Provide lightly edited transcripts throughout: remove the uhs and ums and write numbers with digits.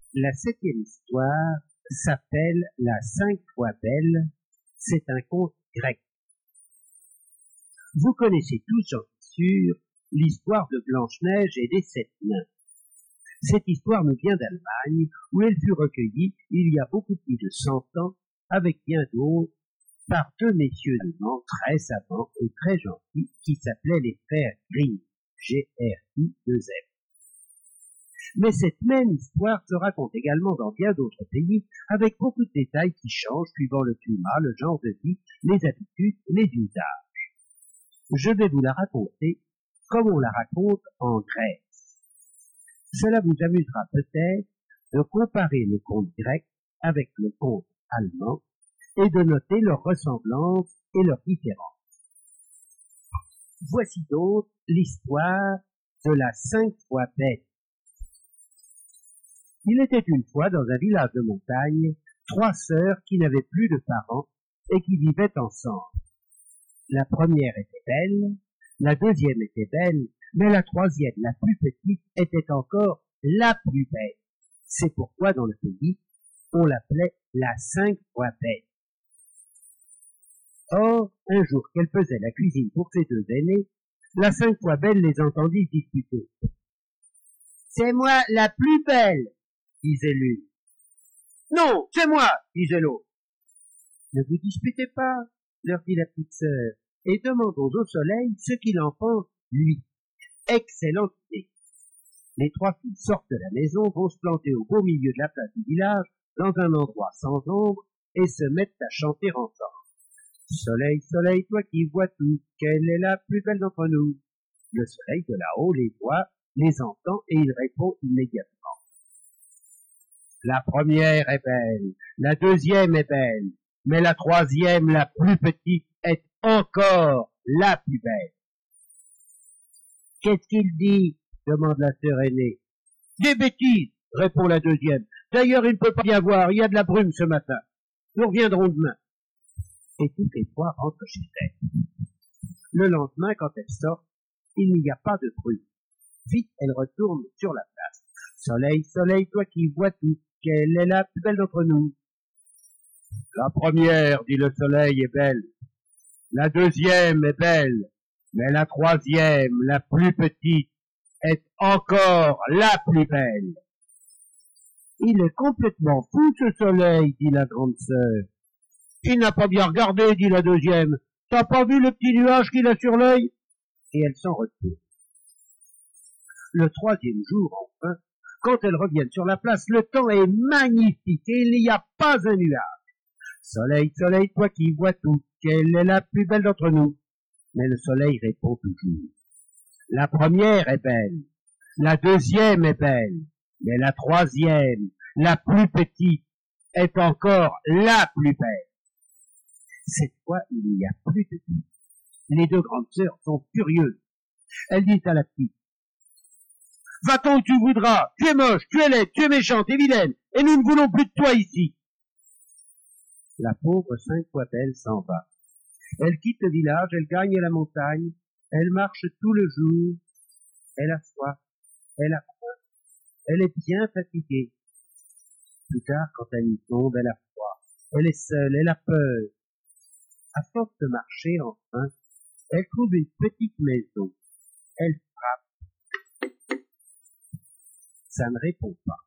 La 7e histoire s'appelle La 5 fois belle. C'est un conte grec. Vous connaissez tous, j'en suis sûr, l'histoire de Blanche-Neige et des 7 nains. Cette histoire nous vient d'Allemagne, où elle fut recueillie il y a beaucoup plus de 100 ans, avec bien d'autres, par 2 messieurs allemands très savants et très gentils qui s'appelaient les frères Grimm, G-R-I-2-M. Mais cette même histoire se raconte également dans bien d'autres pays, avec beaucoup de détails qui changent suivant le climat, le genre de vie, les habitudes, les usages. Je vais vous la raconter comme on la raconte en Grèce. Cela vous amusera peut-être de comparer le conte grec avec le conte allemand et de noter leurs ressemblances et leurs différences. Voici donc l'histoire de la 5 fois belle. Il était une fois dans un village de montagne 3 sœurs qui n'avaient plus de parents et qui vivaient ensemble. La première était belle, la deuxième était belle, mais la troisième, la plus petite, était encore la plus belle. C'est pourquoi dans le pays, on l'appelait la 5 fois belle. Or, un jour qu'elle faisait la cuisine pour ses 2 aînés, la 5 fois belle les entendit discuter. « C'est moi la plus belle !» disait l'une. « Non, c'est moi !» disait l'autre. « Ne vous disputez pas !» leur dit la petite sœur, « et demandons au soleil ce qu'il en pense, lui. » Excellente idée. Les 3 filles sortent de la maison, vont se planter au beau milieu de la place du village, dans un endroit sans ombre, et se mettent à chanter ensemble. « Soleil, soleil, toi qui vois tout, quelle est la plus belle d'entre nous ?» Le soleil de là-haut les voit, les entend, et il répond immédiatement. La première est belle, la deuxième est belle, mais la troisième, la plus petite, est encore la plus belle. « Qu'est-ce qu'il dit ?» demande la sœur aînée. « Des bêtises !» répond la deuxième. « D'ailleurs, il ne peut pas y avoir, il y a de la brume ce matin. Nous reviendrons demain. » Et toutes les 3 rentrent chez elles. Le lendemain, quand elles sortent, il n'y a pas de brume. Vite, elles retournent sur la place. « Soleil, soleil, toi qui vois tout, quelle est la plus belle d'entre nous ?» La première, dit le soleil, est belle. La deuxième est belle, mais la troisième, la plus petite, est encore la plus belle. Il est complètement fou ce soleil, dit la grande sœur. Il n'a pas bien regardé, dit la deuxième. T'as pas vu le petit nuage qu'il a sur l'œil? Et elle s'en retourne. Le 3e jour, enfin, quand elles reviennent sur la place, le temps est magnifique et il n'y a pas un nuage. Soleil, soleil, toi qui vois tout, quelle est la plus belle d'entre nous? Mais le soleil répond toujours. La première est belle, la deuxième est belle, mais la troisième, la plus petite, est encore la plus belle. Cette fois, il n'y a plus de doute. Les 2 grandes sœurs sont furieuses. Elles disent à la petite, « Va-t'en où tu voudras, tu es moche, tu es laide, tu es méchante et vilaine, et nous ne voulons plus de toi ici. » La pauvre 5 fois belle s'en va. Elle quitte le village, elle gagne la montagne, elle marche tout le jour, elle a soif, elle a faim, elle est bien fatiguée. Plus tard, quand elle y tombe, elle a froid, elle est seule, elle a peur. À force de marcher, enfin, elle trouve une petite maison. Elle frappe. Ça ne répond pas.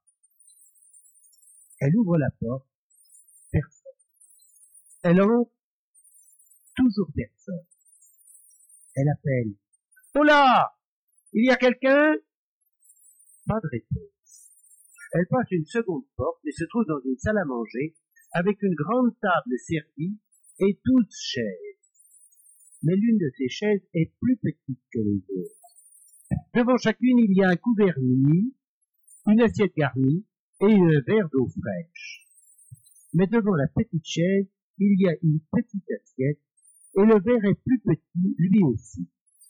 Elle ouvre la porte. Personne. Elle entre. Toujours personne. Elle appelle. « Oh là! Il y a quelqu'un ?» Pas de réponse. Elle passe une seconde porte et se trouve dans une salle à manger avec une grande table servie et 12 chaises. Mais l'une de ces chaises est plus petite que les autres. Devant chacune, il y a un couvert nu, une assiette garnie et un verre d'eau fraîche. Mais devant la petite chaise, il y a une petite assiette et le verre est plus petit, lui aussi.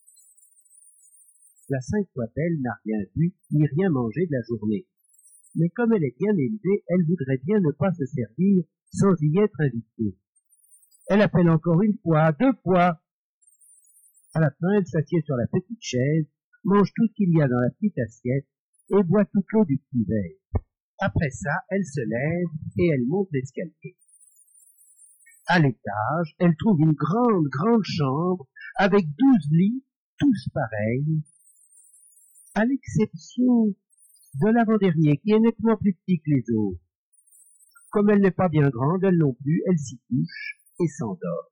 La 5 fois belle n'a rien vu ni rien mangé de la journée. Mais comme elle est bien élevée, elle voudrait bien ne pas se servir sans y être invitée. Elle appelle encore 1 fois, 2 fois. À la fin, elle s'assied sur la petite chaise, mange tout ce qu'il y a dans la petite assiette et boit toute l'eau du petit verre. Après ça, elle se lève et elle monte l'escalier. À l'étage, elle trouve une grande chambre avec 12 lits, tous pareils, à l'exception de l'avant-dernier qui est nettement plus petit que les autres. Comme elle n'est pas bien grande, elle non plus, elle s'y couche et s'endort.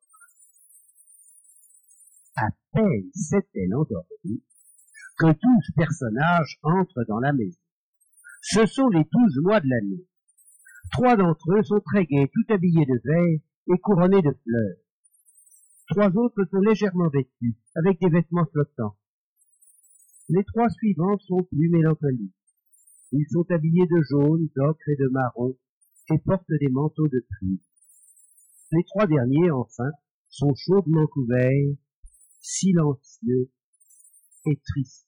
À peine s'est-elle endormie que 12 personnages entrent dans la maison. Ce sont les 12 mois de l'année. 3 d'entre eux sont très gais, tout habillés de vert et couronnés de fleurs. 3 autres sont légèrement vêtus, avec des vêtements flottants. Les 3 suivants sont plus mélancoliques. Ils sont habillés de jaune, d'ocre et de marron, et portent des manteaux de pluie. Les 3 derniers, enfin, sont chaudement couverts, silencieux et tristes.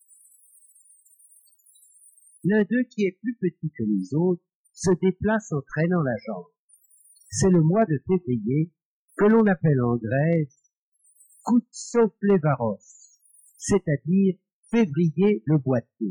L'un d'eux, qui est plus petit que les autres, se déplace en traînant la jambe. C'est le mois de février, que l'on appelle en Grèce Koutsoplevaros, c'est-à-dire février le boiteux.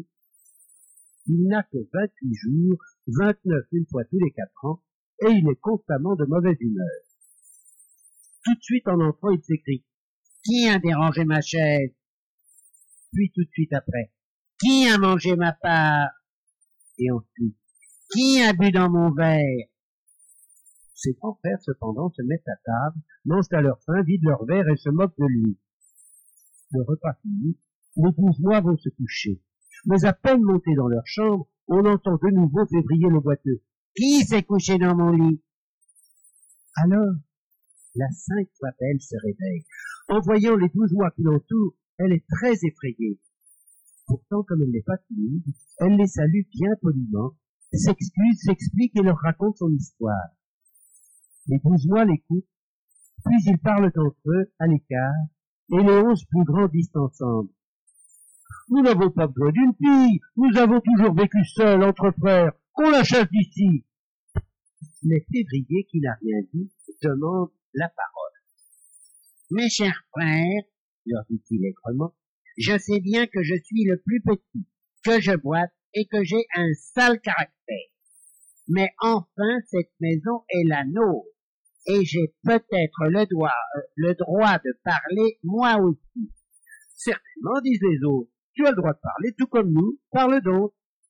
Il n'a que 28 jours, 29 une fois tous les 4 ans, et il est constamment de mauvaise humeur. Tout de suite en entrant, il s'écrie « Qui a dérangé ma chaise ?» Puis tout de suite après « Qui a mangé ma part ?» Et ensuite « Qui a bu dans mon verre ?» Ses grands frères, cependant, se mettent à table, mangent à leur faim, vident leur verre et se moquent de lui. Le repas fini, les 12 mois vont se coucher. Mais à peine montés dans leur chambre, on entend de nouveau février le boiteux. « Qui s'est couché dans mon lit ?» Alors, la 5 fois belle se réveille. En voyant les 12 mois qui l'entourent, elle est très effrayée. Pourtant, comme elle n'est pas timide, elle les salue bien poliment, s'excuse, s'explique et leur raconte son histoire. Les 12 mois l'écoutent, puis ils parlent entre eux, à l'écart, et les 11 plus grands disent ensemble. Nous n'avons pas besoin d'une fille, nous avons toujours vécu seuls, entre frères, qu'on la chasse d'ici. Mais Février, qui n'a rien dit, demande la parole. Mes chers frères, leur dit-il aigrement, je sais bien que je suis le plus petit, que je boite et que j'ai un sale caractère. Mais enfin, cette maison est la nôtre, et j'ai peut-être le droit de parler moi aussi. Certainement, disent les autres, tu as le droit de parler tout comme nous, parle donc.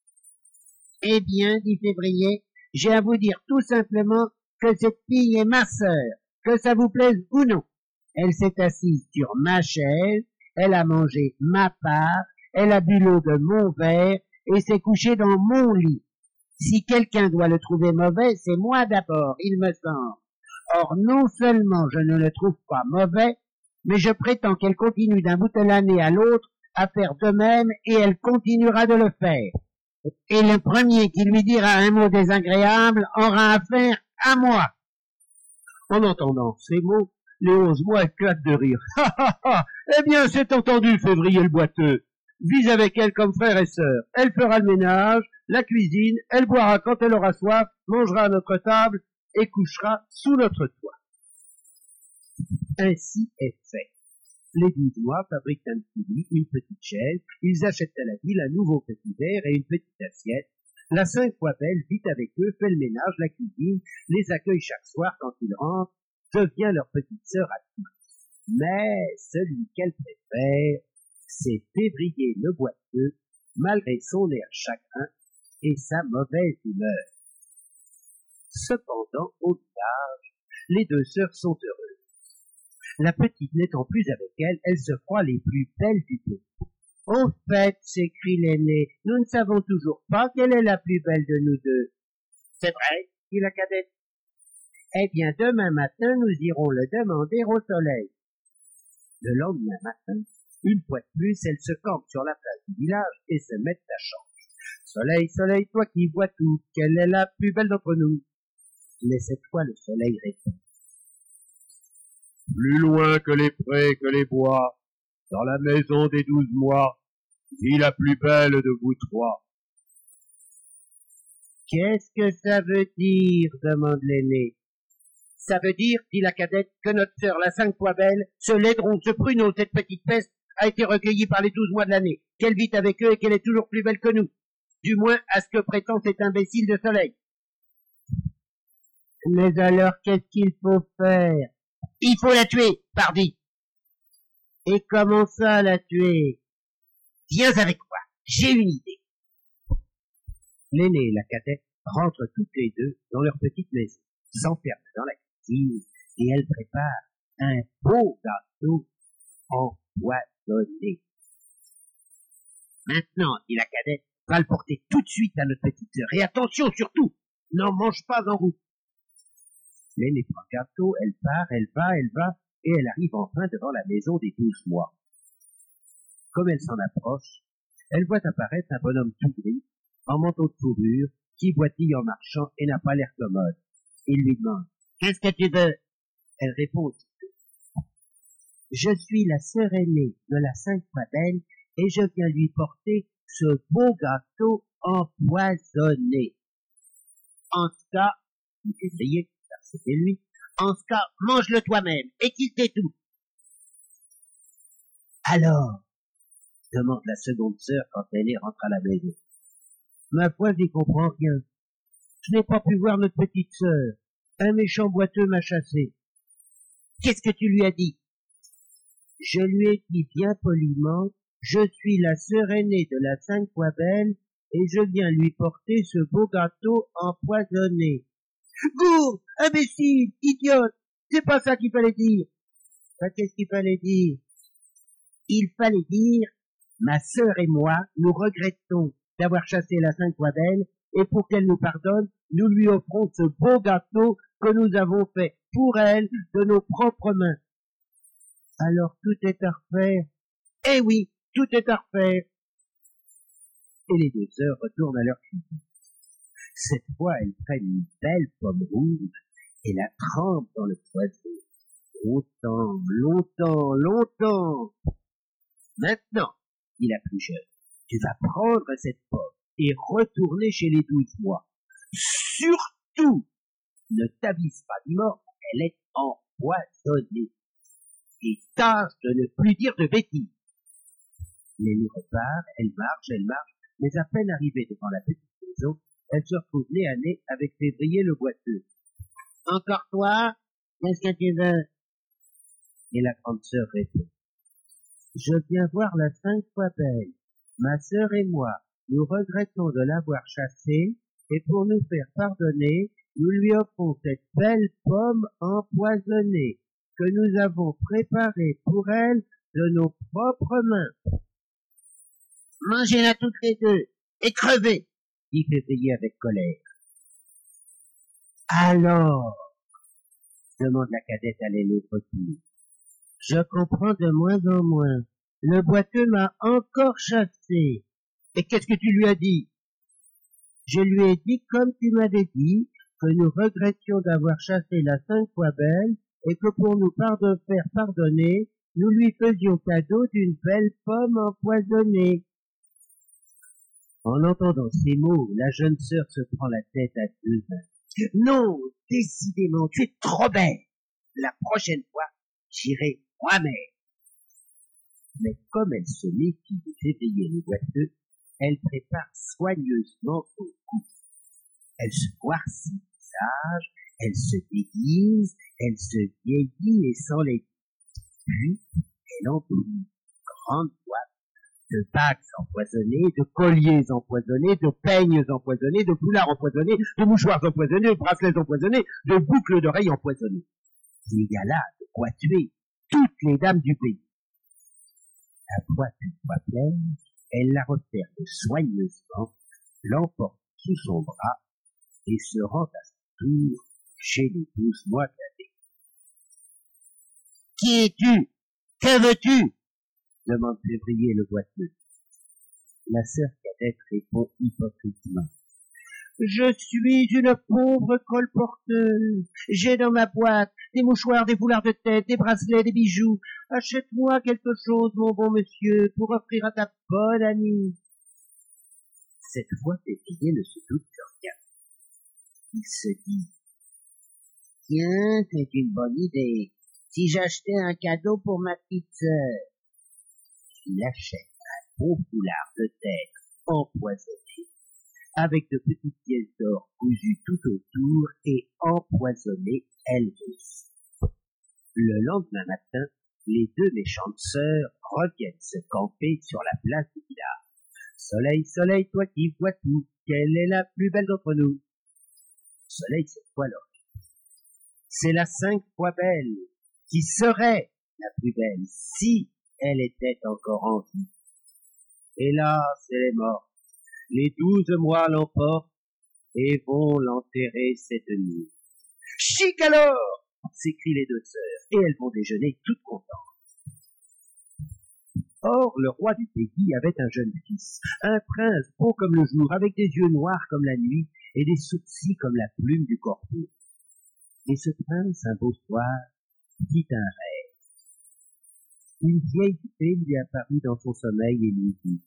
Eh bien, dit Février, j'ai à vous dire tout simplement que cette fille est ma sœur, que ça vous plaise ou non. Elle s'est assise sur ma chaise, elle a mangé ma part, elle a bu l'eau de mon verre et s'est couchée dans mon lit. Si quelqu'un doit le trouver mauvais, c'est moi d'abord, il me semble. Or, non seulement je ne le trouve pas mauvais, mais je prétends qu'elle continue d'un bout de l'année à l'autre à faire de même et elle continuera de le faire. Et le premier qui lui dira un mot désagréable aura affaire à moi. En entendant ces mots, les 11 mois éclatent de rire. Ha ha ha! Eh bien, c'est entendu, Février le boiteux. Vis avec elle comme frère et sœur. Elle fera le ménage, la cuisine, elle boira quand elle aura soif, mangera à notre table et couchera sous notre toit. Ainsi est fait. Les 12 mois fabriquent un petit lit, une petite chaise, ils achètent à la ville un nouveau petit verre et une petite assiette. La 5 fois belle vit avec eux, fait le ménage, la cuisine, les accueille chaque soir quand ils rentrent, devient leur petite sœur à tous. Mais celui qu'elle préfère, c'est Février le boiteux, malgré son air chagrin et sa mauvaise humeur. Cependant, au village, les 2 sœurs sont heureuses. La petite n'étant plus avec elle, elles se croient les plus belles du pays. Au fait, s'écrie l'aînée, nous ne savons toujours pas quelle est la plus belle de nous deux. C'est vrai, dit la cadette. Eh bien, demain matin, nous irons le demander au soleil. Le lendemain matin, une fois de plus, elles se campent sur la place du village et se mettent à chanter. Soleil, soleil, toi qui vois tout, quelle est la plus belle d'entre nous? Mais cette fois, le soleil répond. Plus loin que les prés, que les bois, dans la maison des 12 mois, vit la plus belle de vous 3. Qu'est-ce que ça veut dire? Demande l'aîné. Ça veut dire, dit la cadette, que notre sœur, la 5 fois belle, ce laidron, ce pruneau, cette petite peste, a été recueillie par les 12 mois de l'année, qu'elle vit avec eux et qu'elle est toujours plus belle que nous. Du moins à ce que prétend cet imbécile de Soleil. Mais alors, qu'est-ce qu'il faut faire? Il faut la tuer, pardi. Et comment ça, la tuer? Viens avec moi, j'ai une idée. L'aîné et la cadette rentrent toutes les deux dans leur petite maison, s'enferment dans la cuisine et elles préparent un beau gâteau empoisonné. Maintenant, dit la cadette, va le porter tout de suite à notre petite sœur. Et attention, surtout, n'en mange pas en route. L'aînée prend le gâteau, elle part, elle va, et elle arrive enfin devant la maison des 12 mois. Comme elle s'en approche, elle voit apparaître un bonhomme tout gris, en manteau de fourrure, qui boitille en marchant et n'a pas l'air commode. Il lui demande « Qu'est-ce que tu veux ?» Elle répond « Je suis la sœur aînée de la 5 fois belle et je viens lui porter ce beau gâteau empoisonné. En ce cas, il essayait, car c'était lui, en ce cas, mange-le toi-même et qu'il t'étouffe. » Alors, demande la seconde sœur quand l'aînée rentre à la maison. Ma foi, j'y comprends rien. Je n'ai pas pu voir notre petite sœur. Un méchant boiteux m'a chassé. Qu'est-ce que tu lui as dit? Je lui ai dit bien poliment, je suis la sœur aînée de la 5 fois belle et je viens lui porter ce beau gâteau empoisonné. Gourde, imbécile, idiote, c'est pas ça qu'il fallait dire. Qu'est-ce qu'il fallait dire? Il fallait dire, ma sœur et moi, nous regrettons d'avoir chassé la 5 fois belle, et pour qu'elle nous pardonne, nous lui offrons ce beau gâteau que nous avons fait pour elle de nos propres mains. Alors tout est à refaire. Eh oui, tout est à refaire. Et les deux sœurs retournent à leur cuisine. Cette fois, elles prennent une belle pomme rouge et la trempent dans le poison. Longtemps, longtemps, longtemps. Maintenant, dit la plus jeune, tu vas prendre cette pomme et retourner chez les 12 mois. Surtout, ne t'avise pas du mort, elle est empoisonnée. Et tâche de ne plus dire de bêtises. L'aînée repart, elle marche, mais à peine arrivée devant la petite maison, elle se retrouve nez à nez avec Février le boiteux. Encore toi? Qu'est-ce que tu veux? Et la grande sœur répond. Je viens voir la 5 fois belle. Ma sœur et moi, nous regrettons de l'avoir chassée, et pour nous faire pardonner, nous lui offrons cette belle pomme empoisonnée que nous avons préparée pour elle de nos propres mains. Mangez-la toutes les deux, et crevez, dit Février avec colère. Alors, demande la cadette à l'aînée Fotine. Je comprends de moins en moins. Le boiteux m'a encore chassé. Et qu'est-ce que tu lui as dit? Je lui ai dit, comme tu m'avais dit, que nous regrettions d'avoir chassé la 5 fois belle et que pour nous faire pardonner, nous lui faisions cadeau d'une belle pomme empoisonnée. En entendant ces mots, la jeune sœur se prend la tête à 2 mains. Non, décidément, tu es trop belle. La prochaine fois, j'irai moi-même. Mais comme elle se méfie de Février le boiteux, elle prépare soigneusement son coup. Elle se noircit le visage, elle se déguise, elle se vieillit et s'enlaidit. Puis, elle emplit une grande boîte de bagues empoisonnées, de colliers empoisonnés, de peignes empoisonnés, de foulards empoisonnés, de mouchoirs empoisonnés, de bracelets empoisonnés, de boucles d'oreilles empoisonnées. Il y a là de quoi tuer toutes les dames du pays. La boîte une fois pleine, elle la referme soigneusement, l'emporte sous son bras et se rend à son tour chez les 12 mois d'année. « Qui es-tu? Que veux-tu » demande Février le boiteux. La sœur cadette répond hypocritement. « Je suis une pauvre colporteuse. J'ai dans ma boîte des mouchoirs, des foulards de tête, des bracelets, des bijoux. Achète-moi quelque chose, mon bon monsieur, pour offrir à ta bonne amie. » Cette fois, Février ne se doute de rien. Il se dit, « Tiens, c'est une bonne idée. Si j'achetais un cadeau pour ma petite sœur. » Il achète un beau foulard de tête empoisonné avec de petites pièces d'or cousues tout autour et empoisonnées elles aussi. Le lendemain matin, les deux méchantes sœurs reviennent se camper sur la place du village. Soleil, soleil, toi qui vois tout, quelle est la plus belle d'entre nous? Soleil cette fois l'oreille. C'est la 5 fois belle, qui serait la plus belle si elle était encore en vie. Hélas, elle est morte. Les 12 mois l'emportent et vont l'enterrer cette nuit. Chic alors! S'écrient les deux sœurs, et elles vont déjeuner toutes contentes. Or, le roi du pays avait un jeune fils, un prince beau comme le jour, avec des yeux noirs comme la nuit et des sourcils comme la plume du corbeau. Et ce prince, un beau soir, dit un rêve. Une vieille fée lui apparut dans son sommeil et lui dit: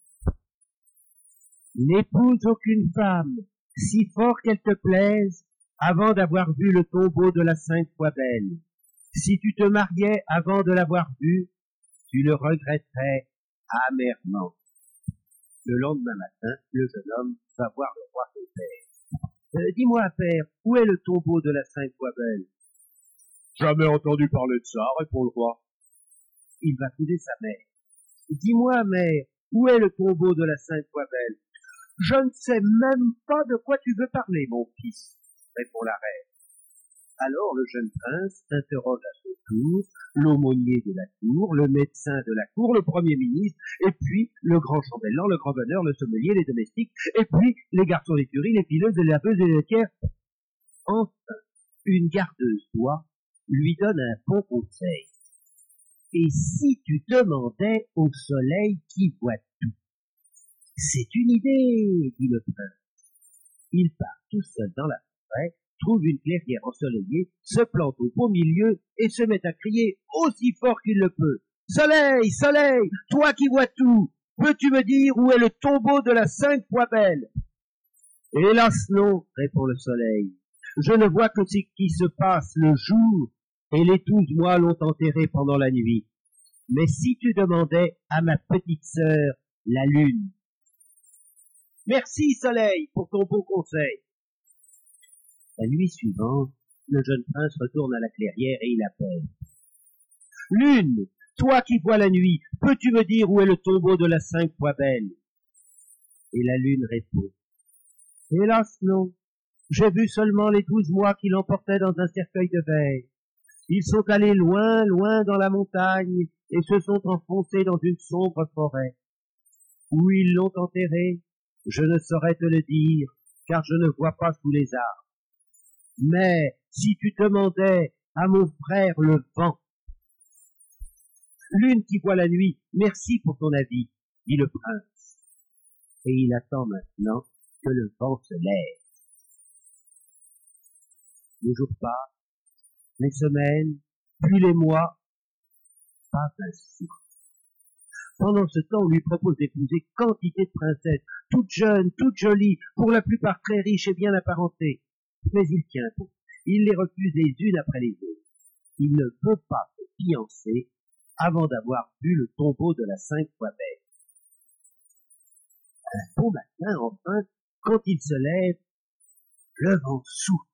n'épouse aucune femme, si fort qu'elle te plaise, avant d'avoir vu le tombeau de la 5 fois belle. Si tu te mariais avant de l'avoir vue, tu le regretterais amèrement. Le lendemain matin, le jeune homme va voir le roi son père. Dis-moi, père, où est le tombeau de la 5 fois belle? Jamais entendu parler de ça, répond le roi. Il va couder sa mère. Dis-moi, mère, où est le tombeau de la 5 fois belle? Je ne sais même pas de quoi tu veux parler, mon fils, répond la reine. Alors le jeune prince interroge à son tour l'aumônier de la cour, le médecin de la cour, le premier ministre, et puis le grand chambellan, le grand bonheur, le sommelier, les domestiques, et puis les garçons d'écurie, les pileuses, les laveuses et les laitières. Enfin, une gardeuse d'oie lui donne un bon conseil. Et si tu demandais au soleil qui voit tout? C'est une idée, dit le prince. Il part tout seul dans la forêt, trouve une clairière ensoleillée, se plante au beau milieu et se met à crier aussi fort qu'il le peut. Soleil, soleil, toi qui vois tout, peux-tu me dire où est le tombeau de la 5 fois belle? Hélas non, répond le soleil. Je ne vois que ce qui se passe le jour, et les 12 mois l'ont enterré pendant la nuit. Mais si tu demandais à ma petite sœur, la lune. Merci, soleil, pour ton bon conseil. La nuit suivante, le jeune prince retourne à la clairière et il appelle. Lune, toi qui vois la nuit, peux-tu me dire où est le tombeau de la 5 fois belle? Et la lune répond. Hélas non, j'ai vu seulement les 12 mois qui l'emportaient dans un cercueil de verre. Ils sont allés loin, loin dans la montagne et se sont enfoncés dans une sombre forêt. Où ils l'ont enterré, je ne saurais te le dire, car je ne vois pas sous les arbres. Mais si tu demandais à mon frère le vent, lune qui voit la nuit, merci pour ton avis, dit le prince. Et il attend maintenant que le vent se lève. Les jours passent, les semaines, puis les mois, pas ainsi. Pendant ce temps, on lui propose d'épouser quantité de princesses, toutes jeunes, toutes jolies, pour la plupart très riches et bien apparentées. Mais il tient bon. Il les refuse les unes après les autres. Il ne veut pas se fiancer avant d'avoir vu le tombeau de la 5 fois belle. Un beau matin, enfin, quand il se lève, le vent souffle.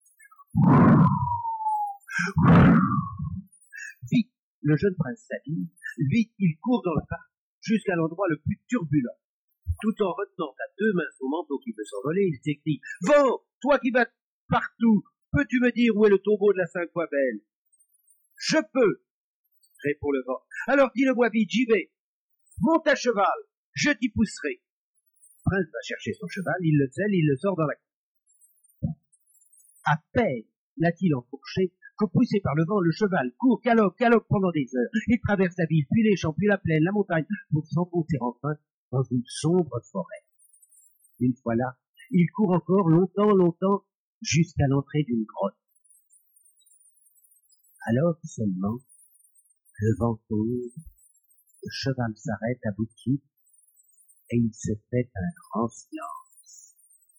Vite, le jeune prince s'habille, vite, il court dans le parc, jusqu'à l'endroit le plus turbulent. Tout en retenant à 2 mains son manteau qui peut s'envoler, il s'écrie « Vent, toi qui vas partout, peux-tu me dire où est le tombeau de la 5 fois belle ?»« Je peux, répond le vent. Alors dis-le-moi vite, j'y vais. Monte à cheval, je t'y pousserai. » Le prince va chercher son cheval, il le selle, il le sort dans la cour. À peine l'a-t-il enfourché que, poussé par le vent, le cheval court, galope pendant des heures. Il traverse la ville, puis les champs, puis la plaine, la montagne, pour s'enfoncer enfin dans une sombre forêt. Une fois là, il court encore longtemps, jusqu'à l'entrée d'une grotte. Alors seulement, le vent tombe, le cheval s'arrête à bout de souffle, et il se fait un grand silence.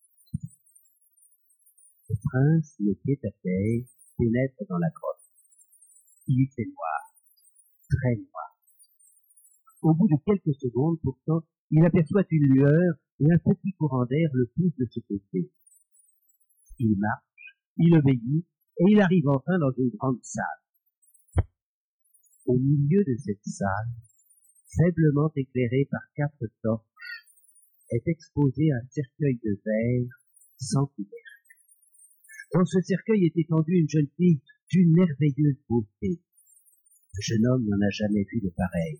Le prince, le pied à terre, pénètre dans la grotte. Il y fait noir, très noir. Au bout de quelques secondes, pourtant, il aperçoit une lueur et un petit courant d'air le pousse de ce côté. Il marche, il obéit, et il arrive enfin dans une grande salle. Au milieu de cette salle, faiblement éclairée par 4 torches, est exposé un cercueil de verre sans couvercle. Dans ce cercueil est étendue une jeune fille d'une merveilleuse beauté. Le jeune homme n'en a jamais vu de pareil.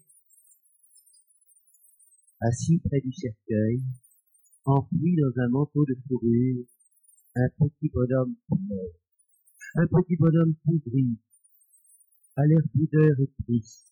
Assis près du cercueil, enfoui dans un manteau de fourrure, un petit bonhomme pleure, un petit bonhomme poudri, à l'air boudeur et triste.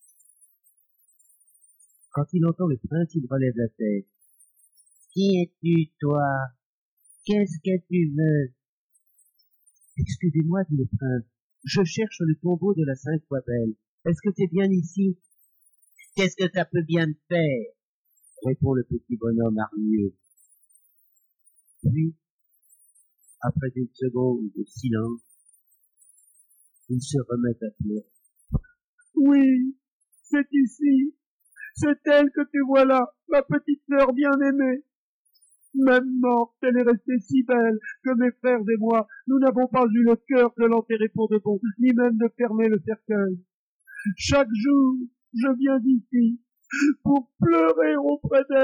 Quand il entend le prince, il relève la tête. « Qui es-tu, toi? Qu'est-ce que tu veux ?» ?»« Excusez-moi, dit le prince, je cherche le tombeau de la Sainte Fois-Belle. Est-ce que c'est bien ici? »« Qu'est-ce que ça peut bien me faire ?» répond le petit bonhomme hargneux. Puis, après une seconde de silence, il se remet à pleurer. « Oui, c'est ici. C'est elle que tu vois là, ma petite sœur bien-aimée. Même morte, elle est restée si belle que mes frères et moi, nous n'avons pas eu le cœur de l'enterrer pour de bon, ni même de fermer le cercueil. Chaque jour, je viens d'ici pour pleurer auprès d'elle. »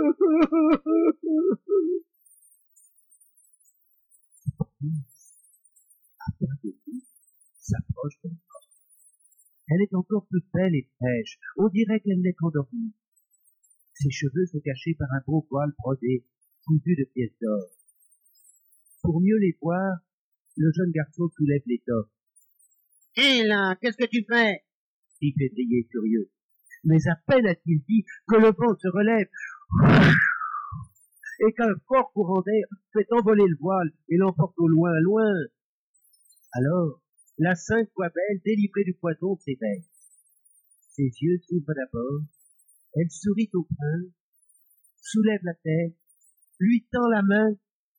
S'approche d'elle. Elle est encore toute belle et fraîche, on dirait qu'elle n'est qu'endormie. Ses cheveux sont cachés par un beau voile brodé, cousu de pièces d'or. Pour mieux les voir, le jeune garçon soulève l'étoffe. « Hé là, qu'est-ce que tu fais ?» dit Février curieux. Mais à peine a-t-il dit que le vent se relève et qu'un fort courant d'air fait envoler le voile et l'emporte au loin, loin. Alors, la Sainte Fois-Belle, délivrée du poison, s'éveille. Ses yeux s'ouvrent d'abord, elle sourit au prince, soulève la tête, lui tend la main.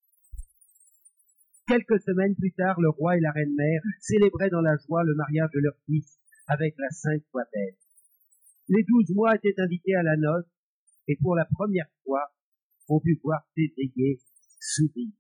Quelques semaines plus tard, le roi et la reine-mère célébraient dans la joie le mariage de leur fils avec la Sainte Fois-Belle. Les 12 mois étaient invités à la noce, et pour la première fois, on put voir Février sourire.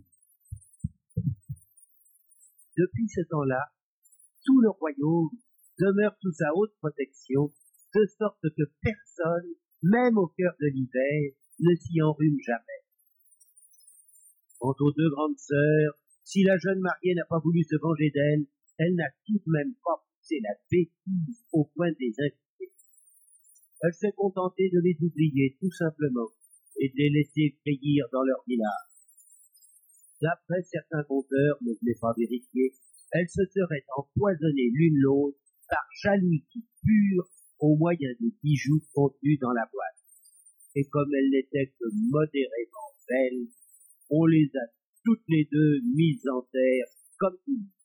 Depuis ce temps-là, tout le royaume demeure sous sa haute protection, de sorte que personne, même au cœur de l'hiver, ne s'y enrhume jamais. Quant aux 2 grandes sœurs, si la jeune mariée n'a pas voulu se venger d'elle, elle n'a tout de même pas poussé la bêtise au point de les inviter. Elle s'est contentée de les oublier, tout simplement, et de les laisser vieillir dans leur village. D'après certains conteurs, mais je n'ai pas vérifié, elles se seraient empoisonnées l'une l'autre par jalousie pure au moyen des bijoux contenus dans la boîte. Et comme elles n'étaient que modérément belles, on les a toutes les 2 mises en terre comme tout.